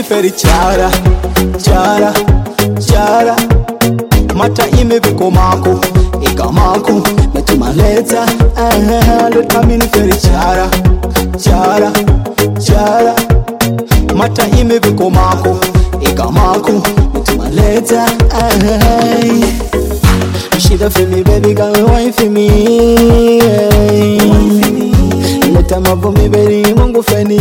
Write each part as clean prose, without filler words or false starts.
mini feri chara, chara, chara. Mata ime viko mako, ika mako, metumaleta. Leta mini feri chara, chara, chara. Mata ime viko mako, ika mako, metumaleta. Shida for me, baby girl, wine for me. Leta mabo me, baby, mungu feni.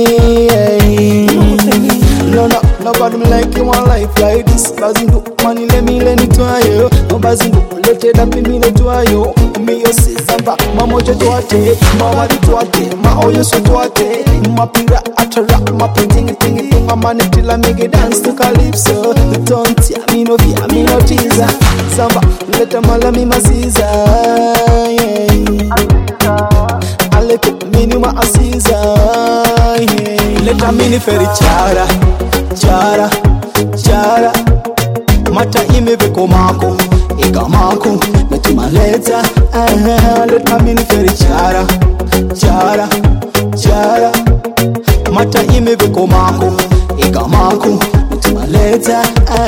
No, nobody like you one life like this. Bazindu, money let me try you. No bazindu, let it up in me let try you. Me yo samba, mama jo tuate, mama di tuate, ma oyo so tuate. Ma pira atara, ma ting, ma till I make it dance to calypso. Don't ya me no fear, me no teaser. Samba, let them all me masiza. I let it minima asiza. Let a mini feri chara, chara, chara. Mata ime viko mako, ika mako, metumaleta. Let a mini feri chara, chara, chara. Mata ime viko mako, ika mako, metumaleta.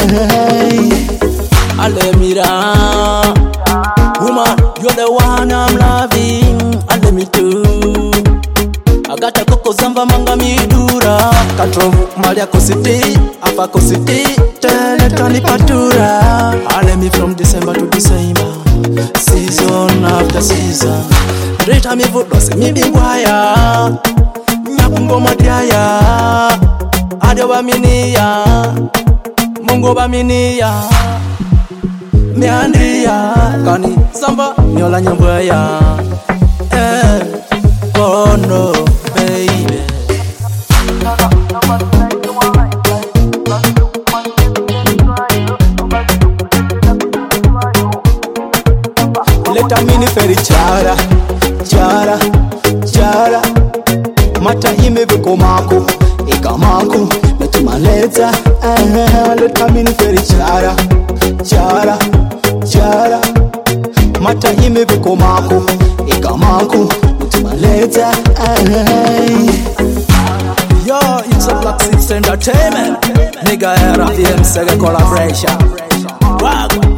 Alemira, woman, you're the one I'm loving. Alemi too. I got a coco zamba manga midura. Katrovu malia kositi, apa kositi, teletani patura. Alemi from December to December, season after season. Rita mi vuto se mi bingwaya, nyakungo matiaya, adio baminia, mungo baminia. Meandria, kani samba, nyola nyambaya. Oh no, baby. Let a mini feri chara, chara, chara. Mata ime viko mako, ika mako, metumaleta. Let a mini feri chara, chara, chara. Mata ime viko mako, ika mako, metumaleta. Yo, it's a Black Six Entertainment. Nigga, era FM second collaboration. Wow.